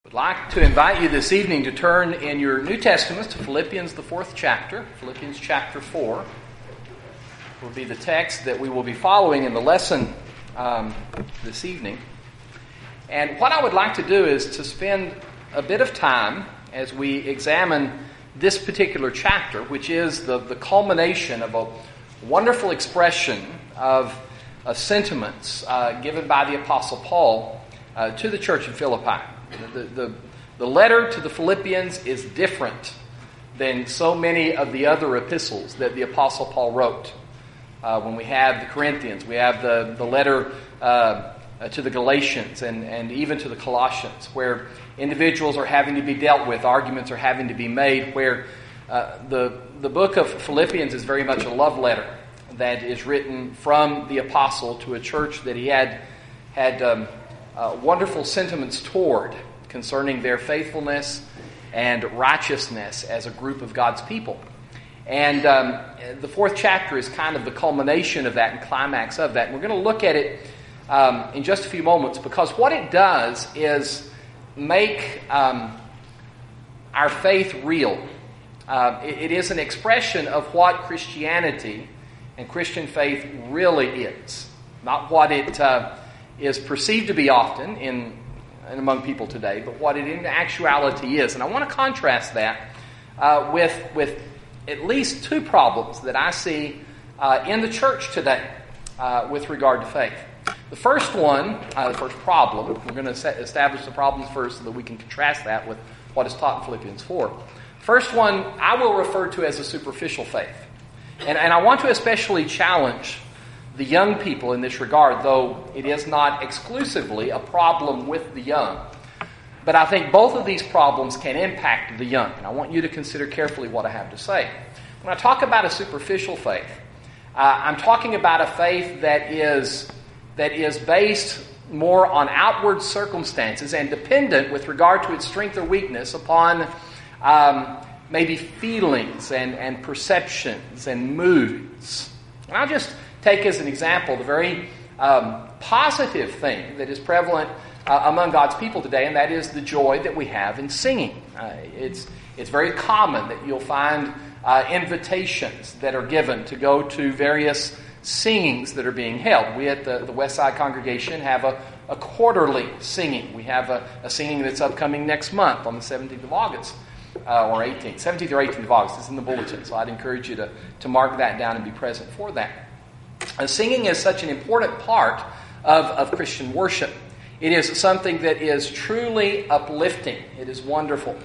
I'd like to invite you this evening to turn in your New Testaments to Philippians, the 4th chapter. Philippians chapter 4 will be the text that we will be following in the lesson this evening. And what I would like to do is to spend a bit of time as we examine this particular chapter, which is the culmination of a wonderful expression of sentiments given by the Apostle Paul to the church in Philippi. The letter to the Philippians is different than so many of the other epistles that the Apostle Paul wrote. When we have the Corinthians, we have the letter to the Galatians and even to the Colossians, where individuals are having to be dealt with, arguments are having to be made, where the book of Philippians is very much a love letter that is written from the apostle to a church that he had wonderful sentiments toward concerning their faithfulness and righteousness as a group of God's people. And the 4th chapter is kind of the culmination of that and climax of that. And we're going to look at it in just a few moments, because what it does is make our faith real. It is an expression of what Christianity and Christian faith really is, not what it is perceived to be often in among people today, but what it in actuality is. And I want to contrast that with at least two problems that I see in the church today with regard to faith. The first problem, we're going to establish the problems first so that we can contrast that with what is taught in Philippians 4. First one I will refer to as a superficial faith. And I want to especially challenge the young people in this regard, though it is not exclusively a problem with the young. But I think both of these problems can impact the young. And I want you to consider carefully what I have to say. When I talk about a superficial faith, I'm talking about a faith that is based more on outward circumstances and dependent with regard to its strength or weakness upon maybe feelings and perceptions and moods. And I'll just take as an example the very positive thing that is prevalent among God's people today, and that is the joy that we have in singing. It's very common that you'll find invitations that are given to go to various singings that are being held. We at the Westside congregation have a quarterly singing. We have a singing that's upcoming next month on the 17th of August. Or 18th, 17th or 18th of August. It's in the bulletin, so I'd encourage you to mark that down and be present for that. Singing is such an important part of Christian worship. It is something that is truly uplifting. It is wonderful.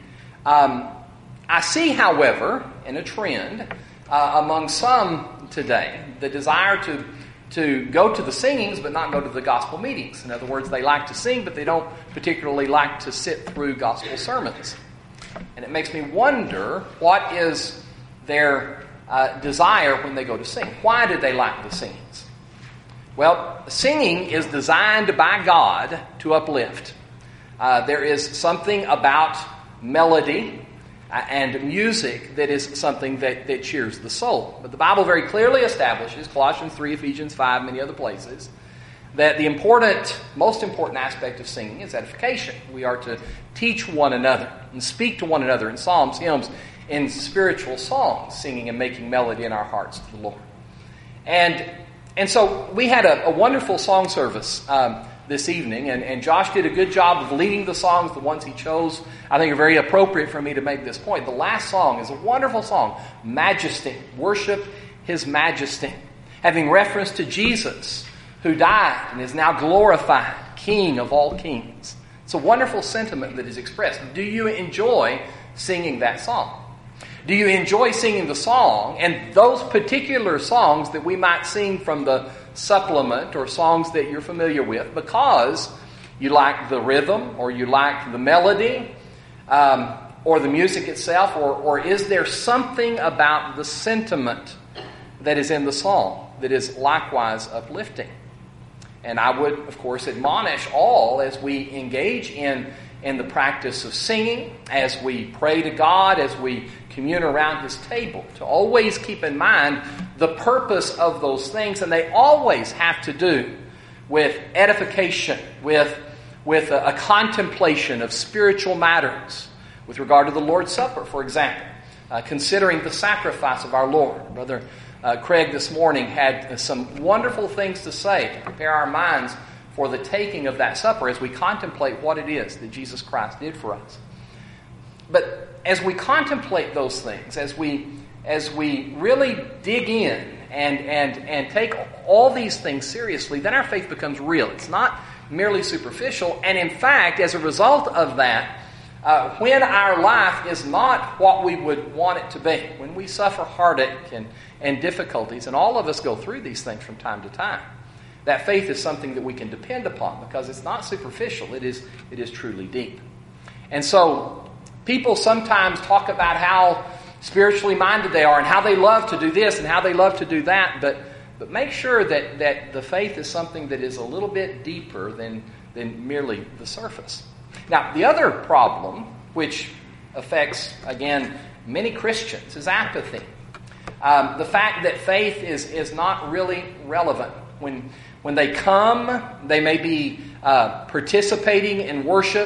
I see, however, in a trend among some today, the desire to go to the singings but not go to the gospel meetings. In other words, they like to sing, but they don't particularly like to sit through gospel sermons. And it makes me wonder, what is their desire when they go to sing? Why do they like the singings? Well, singing is designed by God to uplift. There is something about melody and music that is something that cheers the soul. But the Bible very clearly establishes, Colossians 3, Ephesians 5, many other places, that the most important aspect of singing is edification. We are to teach one another and speak to one another in psalms, hymns, in spiritual songs, singing and making melody in our hearts to the Lord. And so we had a wonderful song service this evening, and Josh did a good job of leading the songs. The ones he chose, I think, are very appropriate for me to make this point. The last song is a wonderful song, Majesty, worship His Majesty, having reference to Jesus, who died and is now glorified, King of all kings. It's a wonderful sentiment that is expressed. Do you enjoy singing that song? Do you enjoy singing the song and those particular songs that we might sing from the supplement or songs that you're familiar with because you like the rhythm or you like the melody or the music itself, or is there something about the sentiment that is in the song that is likewise uplifting? And I would, of course, admonish all as we engage in the practice of singing, as we pray to God, as we commune around His table, to always keep in mind the purpose of those things, and they always have to do with edification, with with a contemplation of spiritual matters with regard to the Lord's Supper, for example, considering the sacrifice of our Lord. Brother Craig this morning had some wonderful things to say to prepare our minds for the taking of that supper as we contemplate what it is that Jesus Christ did for us. But as we contemplate those things, as we really dig in and take all these things seriously, then our faith becomes real. It's not merely superficial. And in fact, as a result of that, when our life is not what we would want it to be, when we suffer heartache and difficulties, and all of us go through these things from time to time, that faith is something that we can depend upon because it's not superficial. It is truly deep. And so people sometimes talk about how spiritually minded they are and how they love to do this and how they love to do that, but make sure that the faith is something that is a little bit deeper than merely the surface. Now, the other problem, which affects, again, many Christians, is apathy. The fact that faith is not really relevant. When they come, they may be participating in worship.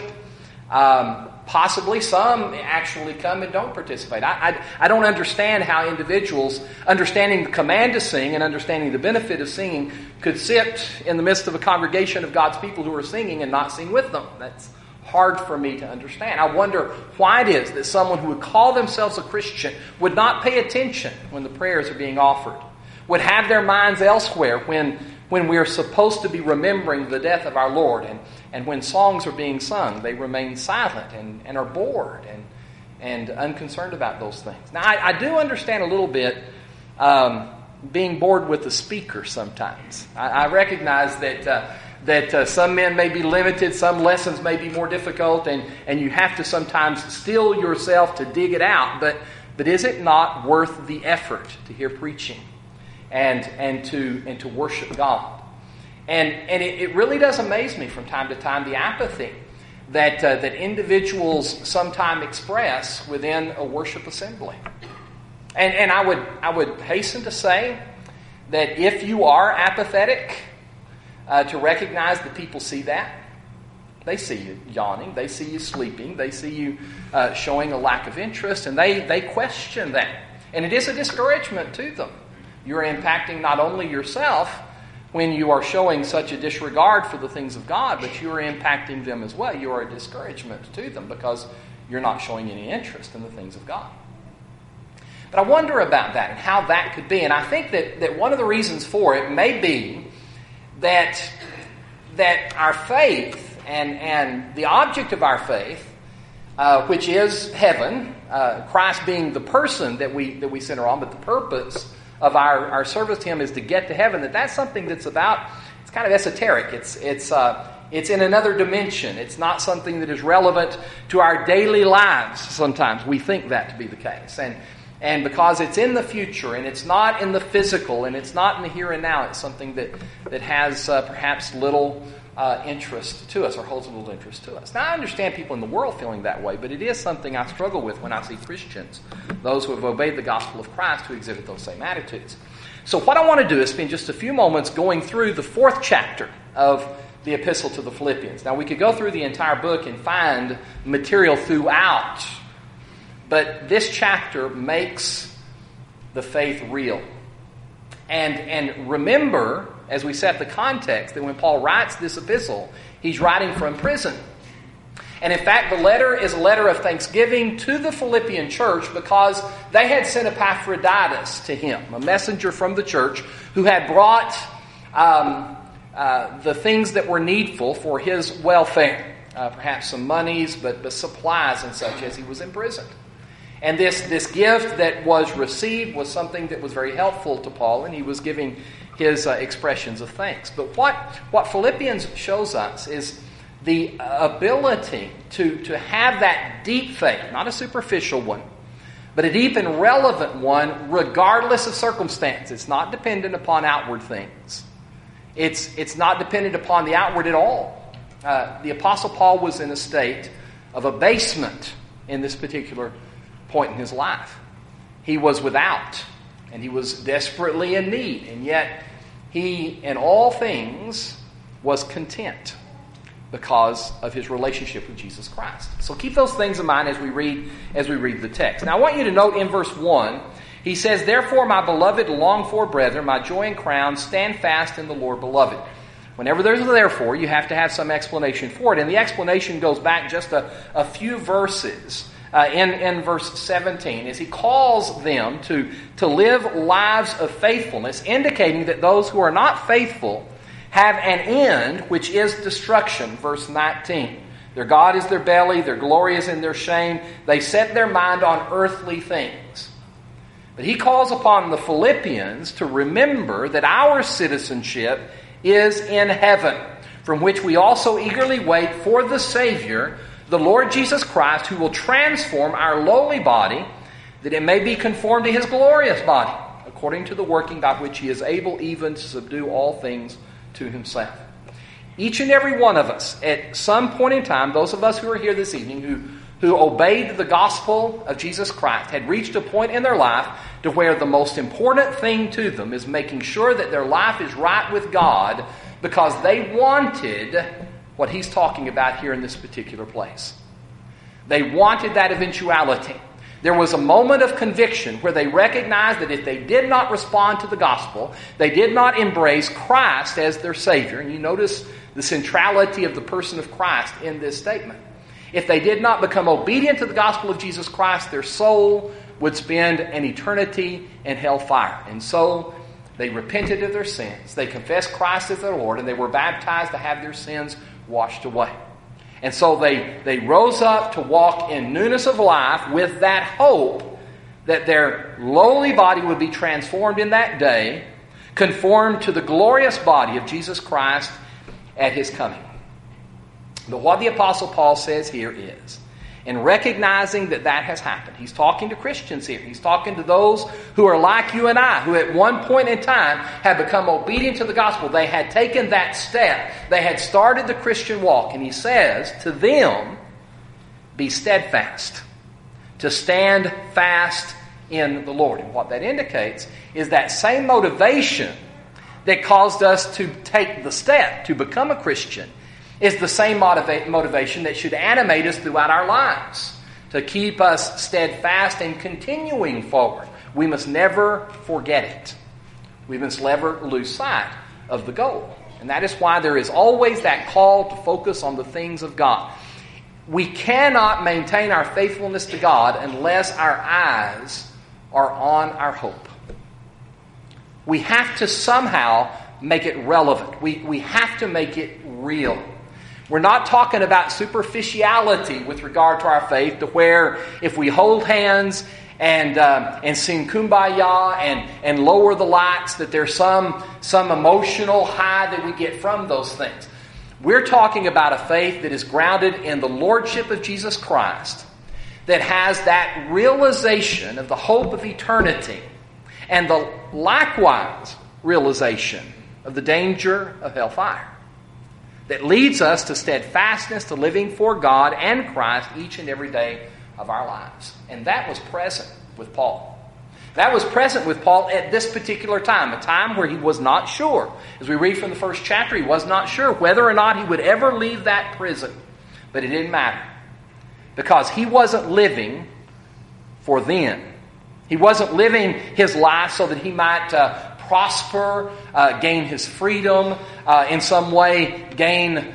Possibly some actually come and don't participate. I don't understand how individuals, understanding the command to sing and understanding the benefit of singing, could sit in the midst of a congregation of God's people who are singing and not sing with them. That's hard for me to understand. I wonder why it is that someone who would call themselves a Christian would not pay attention when the prayers are being offered, would have their minds elsewhere when we are supposed to be remembering the death of our Lord, and when songs are being sung, they remain silent and are bored and unconcerned about those things. Now, I do understand a little bit being bored with the speaker sometimes. I recognize that some men may be limited, some lessons may be more difficult, and you have to sometimes steel yourself to dig it out. But is it not worth the effort to hear preaching and to worship God? And it really does amaze me from time to time the apathy that individuals sometimes express within a worship assembly. And I would hasten to say that if you are apathetic, to recognize that people see that. They see you yawning. They see you sleeping. They see you showing a lack of interest, and they question that. And it is a discouragement to them. You're impacting not only yourself when you are showing such a disregard for the things of God, but you are impacting them as well. You are a discouragement to them because you're not showing any interest in the things of God. But I wonder about that and how that could be. And I think that one of the reasons for it may be that our faith and the object of our faith, which is heaven, Christ being the person that we center on, but the purpose of our service to Him is to get to heaven, that's something that's it's kind of esoteric. It's in another dimension. It's not something that is relevant to our daily lives sometimes. We think that to be the case. And because it's in the future, and it's not in the physical, and it's not in the here and now, it's something that has perhaps little interest to us, or holds a little interest to us. Now, I understand people in the world feeling that way, but it is something I struggle with when I see Christians, those who have obeyed the gospel of Christ, who exhibit those same attitudes. So what I want to do is spend just a few moments going through the 4th chapter of the Epistle to the Philippians. Now, we could go through the entire book and find material throughout, but this chapter makes the faith real. And remember, as we set the context, that when Paul writes this epistle, he's writing from prison. And in fact, the letter is a letter of thanksgiving to the Philippian church because they had sent Epaphroditus to him, a messenger from the church who had brought the things that were needful for his welfare. Perhaps some monies, but supplies and such as he was imprisoned. And this gift that was received was something that was very helpful to Paul, and he was giving his expressions of thanks. But what Philippians shows us is the ability to have that deep faith, not a superficial one, but a deep and relevant one regardless of circumstance. It's not dependent upon outward things. It's not dependent upon the outward at all. The Apostle Paul was in a state of abasement in this particular point in his life. He was without, and he was desperately in need, and yet he, in all things, was content. because of his relationship with Jesus Christ. So keep those things in mind as we read the text. Now I want you to note in verse 1, he says, "Therefore, my beloved, longed for brethren, my joy and crown, stand fast in the Lord, beloved." Whenever there's a therefore, you have to have some explanation for it. And the explanation goes back just a few verses in verse 17, as he calls them to live lives of faithfulness, indicating that those who are not faithful have an end, which is destruction. Verse 19. Their God is their belly, their glory is in their shame. They set their mind on earthly things. But he calls upon the Philippians to remember that our citizenship is in heaven, from which we also eagerly wait for the Savior, the Lord Jesus Christ, who will transform our lowly body, that it may be conformed to his glorious body, according to the working by which he is able even to subdue all things to himself. Each and every one of us, at some point in time, those of us who are here this evening, who obeyed the gospel of Jesus Christ, had reached a point in their life to where the most important thing to them is making sure that their life is right with God, because they wanted what he's talking about here in this particular place. They wanted that eventuality. There was a moment of conviction where they recognized that if they did not respond to the gospel, they did not embrace Christ as their Savior. And you notice the centrality of the person of Christ in this statement. If they did not become obedient to the gospel of Jesus Christ, their soul would spend an eternity in hellfire. And so they repented of their sins. They confessed Christ as their Lord, and they were baptized to have their sins washed away. And so they rose up to walk in newness of life with that hope that their lowly body would be transformed in that day, conformed to the glorious body of Jesus Christ at his coming. But what the Apostle Paul says here is, in recognizing that has happened, he's talking to Christians here. He's talking to those who are like you and I, who at one point in time had become obedient to the gospel. They had taken that step. They had started the Christian walk. And he says to them, be steadfast, to stand fast in the Lord. And what that indicates is that same motivation that caused us to take the step to become a Christian is the same motivation that should animate us throughout our lives, to keep us steadfast and continuing forward. We must never forget it. We must never lose sight of the goal. And that is why there is always that call to focus on the things of God. We cannot maintain our faithfulness to God unless our eyes are on our hope. We have to somehow make it relevant. We have to make it real. We're not talking about superficiality with regard to our faith, to where if we hold hands and sing Kumbaya and lower the lights, that there's some emotional high that we get from those things. We're talking about a faith that is grounded in the Lordship of Jesus Christ, that has that realization of the hope of eternity, and the likewise realization of the danger of hellfire, that leads us to steadfastness, to living for God and Christ each and every day of our lives. And that was present with Paul. That was present with Paul at this particular time, a time where he was not sure. As we read from the first chapter, he was not sure whether or not he would ever leave that prison. But it didn't matter, because he wasn't living for then. He wasn't living his life so that he might prosper, gain his freedom, in some way gain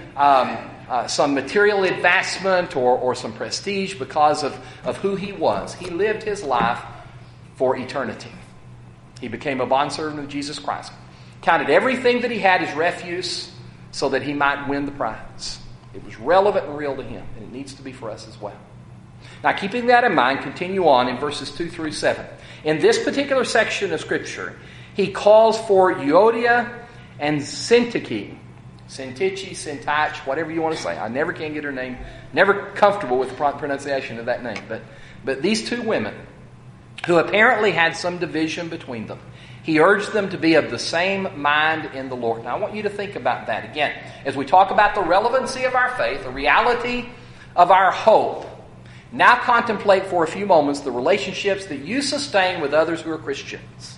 some material advancement or some prestige because of who he was. He lived his life for eternity. He became a bondservant of Jesus Christ. Counted everything that he had as refuse so that he might win the prize. It was relevant and real to him, and it needs to be for us as well. Now, keeping that in mind, continue on in verses 2 through 7. In this particular section of Scripture, he calls for Euodia and Syntyche. Syntyche, Syntyche, whatever you want to say. I never can get her name. Never comfortable with the pronunciation of that name. But these two women, who apparently had some division between them, he urged them to be of the same mind in the Lord. Now, I want you to think about that again. As we talk about the relevancy of our faith, the reality of our hope, now contemplate for a few moments the relationships that you sustain with others who are Christians.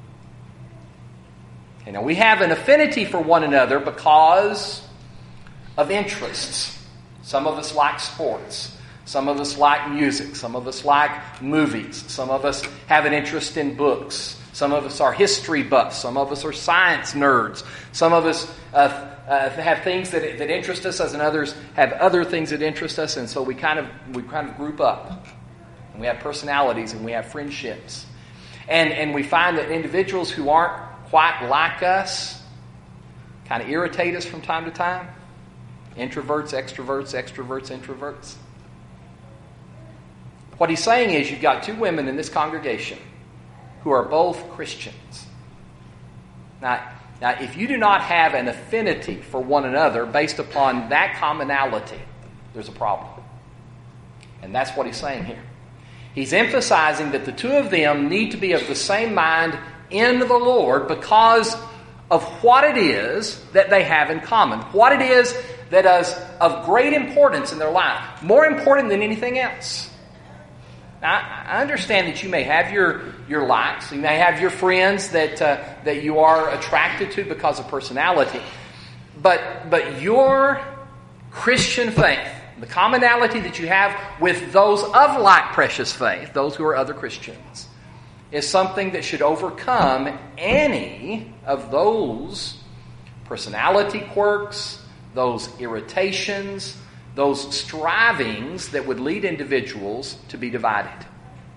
You know, we have an affinity for one another because of interests. Some of us like sports. Some of us like music. Some of us like movies. Some of us have an interest in books. Some of us are history buffs. Some of us are science nerds. Some of us have things that interest us, and others have other things that interest us, and so we kind of group up. And we have personalities and we have friendships. And we find that individuals who aren't quite like us kind of irritate us from time to time. Introverts, extroverts, extroverts, introverts. What he's saying is you've got two women in this congregation who are both Christians. Now, if you do not have an affinity for one another based upon that commonality, there's a problem. And that's what he's saying here. He's emphasizing that the two of them need to be of the same mind in the Lord because of what it is that they have in common. What it is that is of great importance in their life. More important than anything else. Now, I understand that you may have your likes. You may have your friends that you are attracted to because of personality. But your Christian faith, the commonality that you have with those of like precious faith, those who are other Christians, is something that should overcome any of those personality quirks, those irritations, those strivings that would lead individuals to be divided.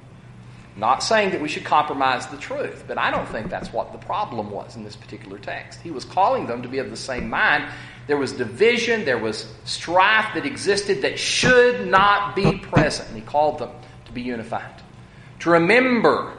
Not saying that we should compromise the truth, but I don't think that's what the problem was in this particular text. He was calling them to be of the same mind. There was division, there was strife that existed that should not be present. And he called them to be unified. To remember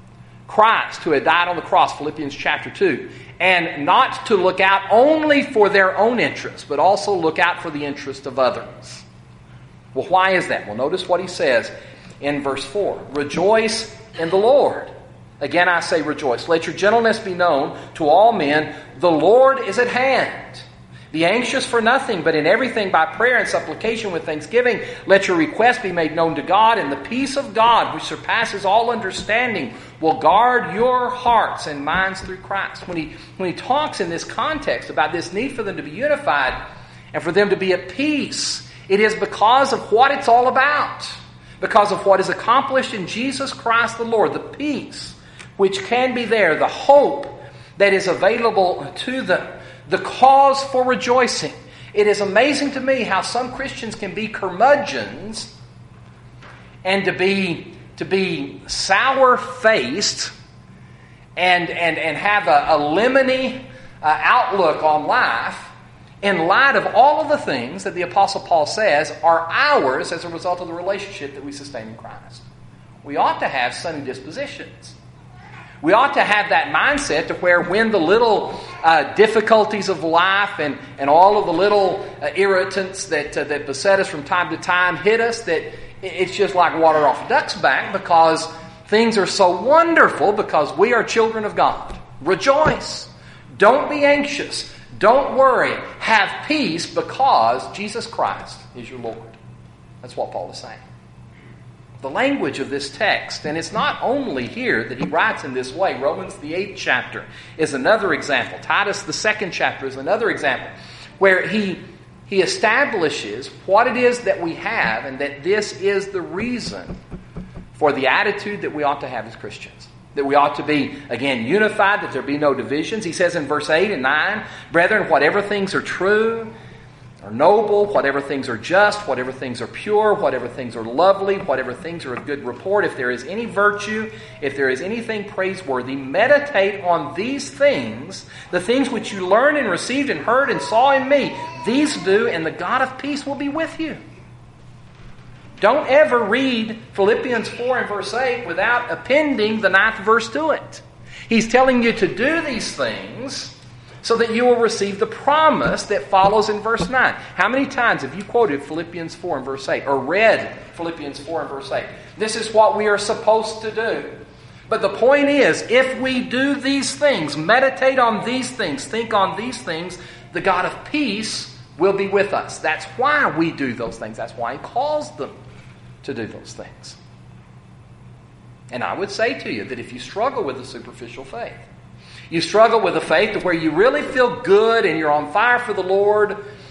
Christ who had died on the cross, Philippians chapter 2. And not to look out only for their own interests, but also look out for the interest of others. Well, why is that? Well, notice what he says in verse 4. Rejoice in the Lord. Again, I say rejoice. Let your gentleness be known to all men. The Lord is at hand. Be anxious for nothing, but in everything by prayer and supplication with thanksgiving, let your requests be made known to God, and the peace of God, which surpasses all understanding, will guard your hearts and minds through Christ. When he talks in this context about this need for them to be unified and for them to be at peace, it is because of what it's all about. Because of what is accomplished in Jesus Christ the Lord, the peace which can be there, the hope that is available to them, the cause for rejoicing. It is amazing to me how some Christians can be curmudgeons and to be sour-faced and have a lemony outlook on life in light of all of the things that the Apostle Paul says are ours as a result of the relationship that we sustain in Christ. We ought to have sunny dispositions. We ought to have that mindset to where when the little difficulties of life and all of the little irritants that beset us from time to time hit us, that it's just like water off a duck's back because things are so wonderful because we are children of God. Rejoice. Don't be anxious. Don't worry. Have peace because Jesus Christ is your Lord. That's what Paul is saying. The language of this text, and it's not only here that he writes in this way. Romans the 8th chapter is another example. Titus the 2nd chapter is another example where he establishes what it is that we have and that this is the reason for the attitude that we ought to have as Christians. That we ought to be, again, unified, that there be no divisions. He says in verse 8 and 9, brethren, whatever things are true, are noble, whatever things are just, whatever things are pure, whatever things are lovely, whatever things are of good report, if there is any virtue, if there is anything praiseworthy, meditate on these things, the things which you learned and received and heard and saw in me. These do, and the God of peace will be with you. Don't ever read Philippians 4 and verse 8 without appending the 9th verse to it. He's telling you to do these things so that you will receive the promise that follows in verse 9. How many times have you quoted Philippians 4 and verse 8 or read Philippians 4 and verse 8? This is what we are supposed to do. But the point is, if we do these things, meditate on these things, think on these things, the God of peace will be with us. That's why we do those things. That's why He calls them to do those things. And I would say to you that if you struggle with a superficial faith, you struggle with a faith to where you really feel good and you're on fire for the Lord,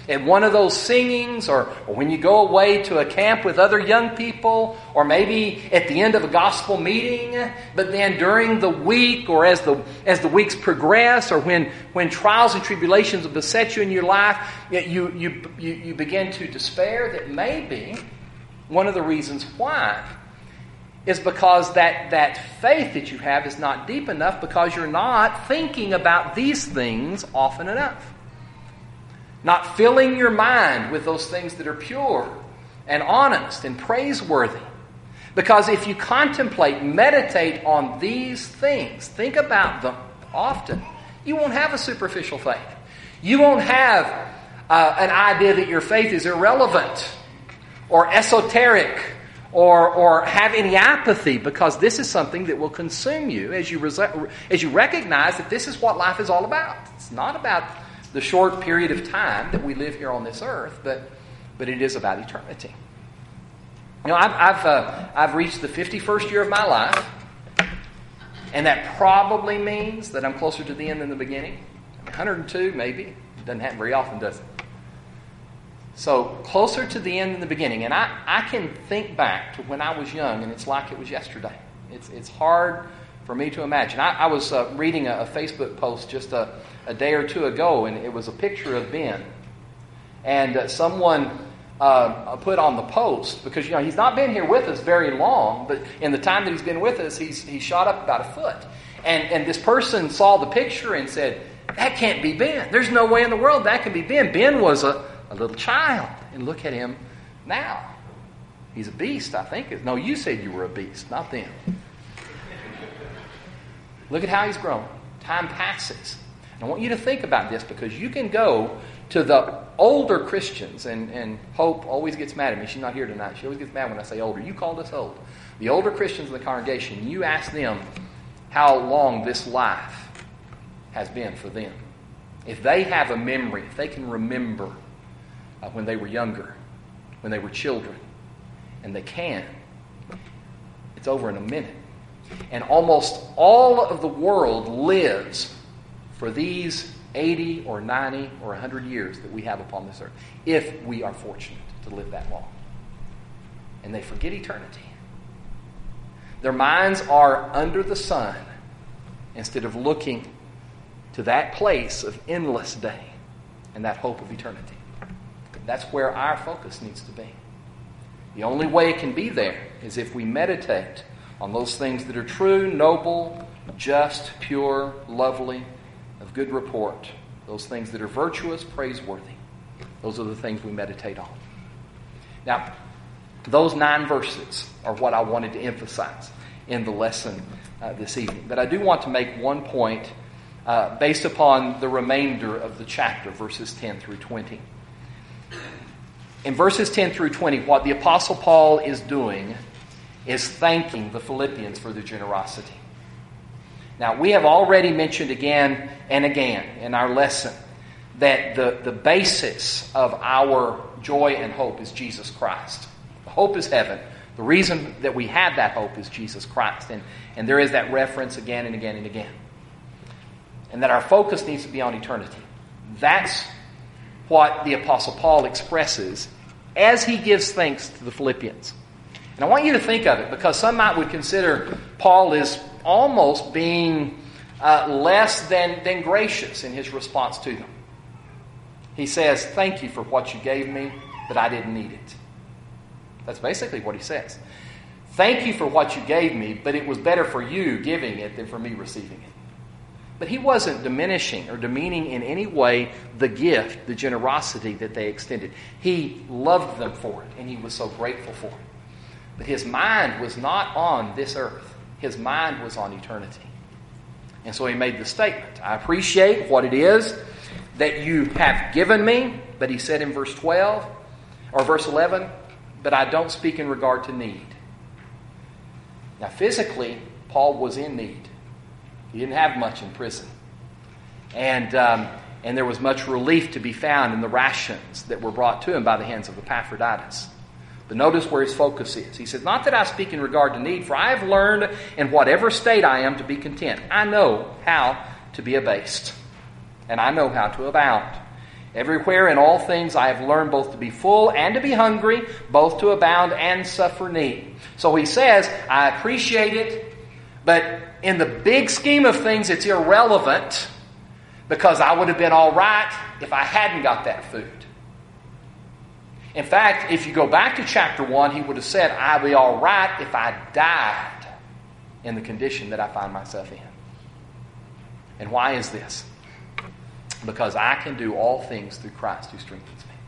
at one of those singings, or when you go away to a camp with other young people, or maybe at the end of a gospel meeting, but then during the week or as the weeks progress, or when trials and tribulations beset you in your life, you begin to despair, that maybe one of the reasons why is because that faith that you have is not deep enough, because you're not thinking about these things often enough. Not filling your mind with those things that are pure and honest and praiseworthy. Because if you contemplate, meditate on these things, think about them often, you won't have a superficial faith. You won't have an idea that your faith is irrelevant or esoteric, or have any apathy, because this is something that will consume you as you recognize that this is what life is all about. It's not about the short period of time that we live here on this earth, but it is about eternity. You know, I've reached the 51st year of my life, and that probably means that I'm closer to the end than the beginning. 102, maybe. It doesn't happen very often, does it? So, closer to the end than the beginning. And I can think back to when I was young, and it's like it was yesterday. It's hard for me to imagine. I was reading a Facebook post just a day or two ago, and it was a picture of Ben. And someone put on the post, because he's not been here with us very long, but in the time that he's been with us, he's shot up about a foot. And this person saw the picture and said, "That can't be Ben. There's no way in the world that can be Ben. Ben was a little child, and look at him now. He's a beast, I think." No, you said you were a beast, not them. Look at how he's grown. Time passes. And I want you to think about this, because you can go to the older Christians, and Hope always gets mad at me. She's not here tonight. She always gets mad when I say older. You called us old. The older Christians in the congregation, you ask them how long this life has been for them. If they have a memory, if they can remember when they were younger, when they were children, and they can, it's over in a minute. And almost all of the world lives for these 80 or 90 or 100 years that we have upon this earth, if we are fortunate to live that long. And they forget eternity. Their minds are under the sun instead of looking to that place of endless day and that hope of eternity. That's where our focus needs to be. The only way it can be there is if we meditate on those things that are true, noble, just, pure, lovely, of good report. Those things that are virtuous, praiseworthy. Those are the things we meditate on. Now, those 9 verses are what I wanted to emphasize in the lesson this evening. But I do want to make one point based upon the remainder of the chapter, verses 10 through 20. In verses 10 through 20, what the Apostle Paul is doing is thanking the Philippians for their generosity. Now, we have already mentioned again and again in our lesson that the basis of our joy and hope is Jesus Christ. The hope is heaven. The reason that we have that hope is Jesus Christ. And there is that reference again and again and again. And that our focus needs to be on eternity. That's what the Apostle Paul expresses as he gives thanks to the Philippians. And I want you to think of it, because some would consider Paul is almost being less than gracious in his response to them. He says, "Thank you for what you gave me, but I didn't need it." That's basically what he says. Thank you for what you gave me, but it was better for you giving it than for me receiving it. But he wasn't diminishing or demeaning in any way the gift, the generosity that they extended. He loved them for it, and he was so grateful for it. But his mind was not on this earth. His mind was on eternity. And so he made the statement, "I appreciate what it is that you have given me," but he said in verse 12, or verse 11, "but I don't speak in regard to need." Now physically, Paul was in need. He didn't have much in prison. And there was much relief to be found in the rations that were brought to him by the hands of Epaphroditus. But notice where his focus is. He says, "Not that I speak in regard to need, for I have learned in whatever state I am to be content. I know how to be abased, and I know how to abound. Everywhere in all things I have learned both to be full and to be hungry, both to abound and suffer need. So he says, I appreciate it, but in the big scheme of things, it's irrelevant because I would have been all right if I hadn't got that food. In fact, if you go back to chapter 1, he would have said, I'd be all right if I died in the condition that I find myself in. And why is this? Because I can do all things through Christ who strengthens me.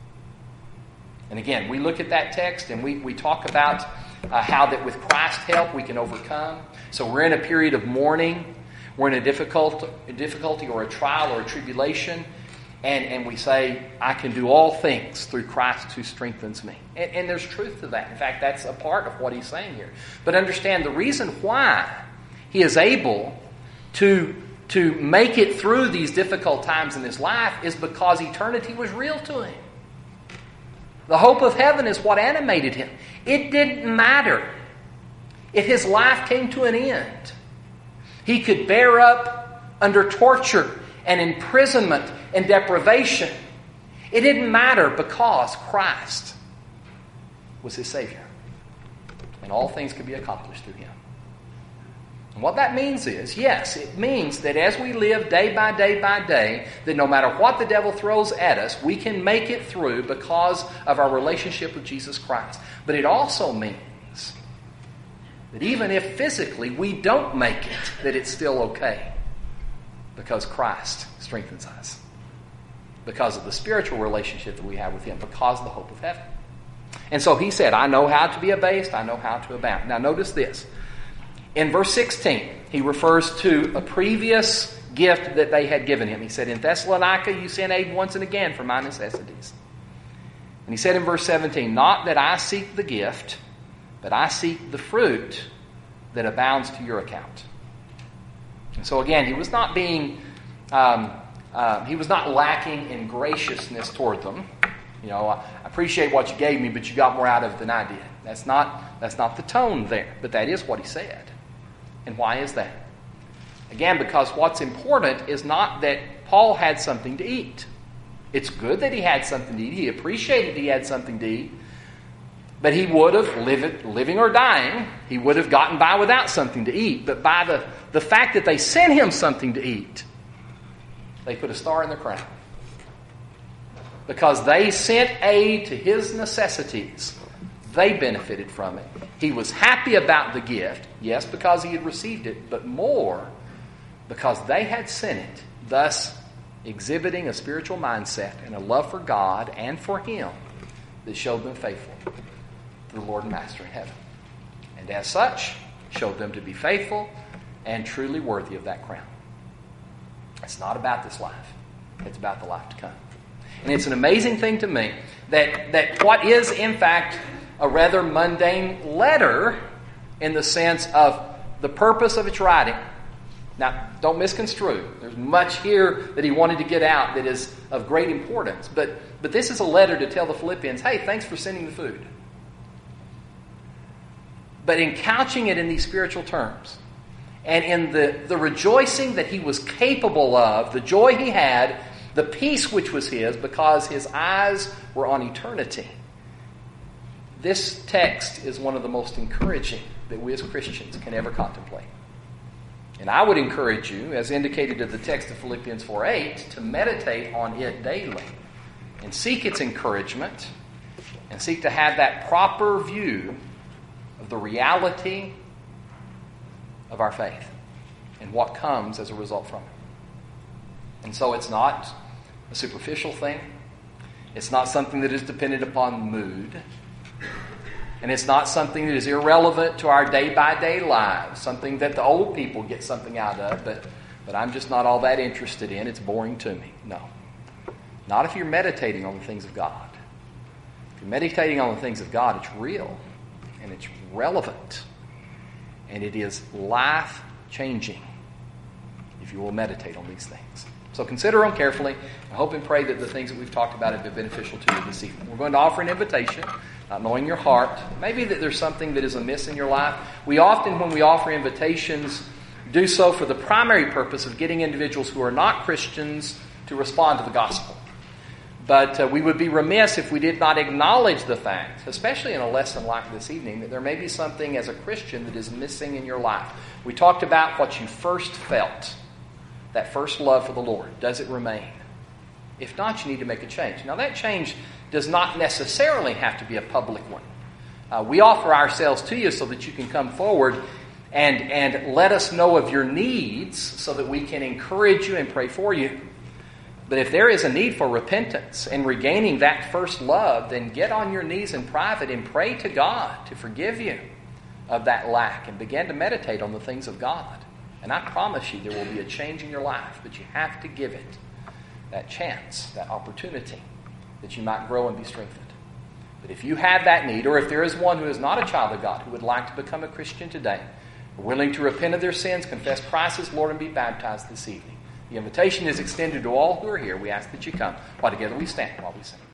And again, we look at that text and we talk about how that with Christ's help we can overcome. So we're in a period of mourning. We're in a difficulty or a trial or a tribulation. And we say, I can do all things through Christ who strengthens me. And there's truth to that. In fact, that's a part of what he's saying here. But understand the reason why he is able to make it through these difficult times in his life is because eternity was real to him. The hope of heaven is what animated him. It didn't matter if his life came to an end. He could bear up under torture and imprisonment and deprivation. It didn't matter because Christ was his Savior. And all things could be accomplished through him. And what that means is, yes, it means that as we live day by day, that no matter what the devil throws at us, we can make it through because of our relationship with Jesus Christ. But it also means that even if physically we don't make it, that it's still okay because Christ strengthens us. Because of the spiritual relationship that we have with him, because of the hope of heaven. And so he said, I know how to be abased, I know how to abound. Now notice this. In verse 16, he refers to a previous gift that they had given him. He said, in Thessalonica you sent aid once and again for my necessities. And he said in verse 17, not that I seek the gift, but I seek the fruit that abounds to your account. And so again, he was not being, he was not lacking in graciousness toward them. You know, I appreciate what you gave me, but you got more out of it than I did. That's not the tone there, but that is what he said. And why is that? Again, because what's important is not that Paul had something to eat. It's good that he had something to eat. He appreciated he had something to eat. But he would have, living or dying, he would have gotten by without something to eat. But by the fact that they sent him something to eat, they put a star in their crown. Because they sent aid to his necessities. They benefited from it. He was happy about the gift, yes, because he had received it, but more because they had sent it, thus exhibiting a spiritual mindset and a love for God and for him that showed them faithful to the Lord and Master in heaven. And as such, showed them to be faithful and truly worthy of that crown. It's not about this life. It's about the life to come. And it's an amazing thing to me that what is, in fact, a rather mundane letter in the sense of the purpose of its writing. Now, don't misconstrue. There's much here that he wanted to get out that is of great importance. But this is a letter to tell the Philippians, hey, thanks for sending the food. But in couching it in these spiritual terms, and in the rejoicing that he was capable of, the joy he had, the peace which was his because his eyes were on eternity. This text is one of the most encouraging that we as Christians can ever contemplate. And I would encourage you, as indicated in the text of Philippians 4:8, to meditate on it daily and seek its encouragement and seek to have that proper view of the reality of our faith and what comes as a result from it. And so it's not a superficial thing. It's not something that is dependent upon mood. And it's not something that is irrelevant to our day-by-day lives, something that the old people get something out of, but I'm just not all that interested in. It's boring to me. No. Not if you're meditating on the things of God. If you're meditating on the things of God, it's real, and it's relevant, and it is life-changing if you will meditate on these things. So consider them carefully. I hope and pray that the things that we've talked about have been beneficial to you this evening. We're going to offer an invitation, not knowing your heart. Maybe that there's something that is amiss in your life. We often, when we offer invitations, do so for the primary purpose of getting individuals who are not Christians to respond to the gospel. But we would be remiss if we did not acknowledge the fact, especially in a lesson like this evening, that there may be something as a Christian that is missing in your life. We talked about what you first felt, that first love for the Lord. Does it remain? If not, you need to make a change. Now, that change does not necessarily have to be a public one. We offer ourselves to you so that you can come forward and let us know of your needs so that we can encourage you and pray for you. But if there is a need for repentance and regaining that first love, then get on your knees in private and pray to God to forgive you of that lack and begin to meditate on the things of God. And I promise you there will be a change in your life, but you have to give it that chance, that opportunity, that you might grow and be strengthened. But if you have that need, or if there is one who is not a child of God who would like to become a Christian today, willing to repent of their sins, confess Christ as Lord, and be baptized this evening, the invitation is extended to all who are here. We ask that you come. While together we stand while we sing.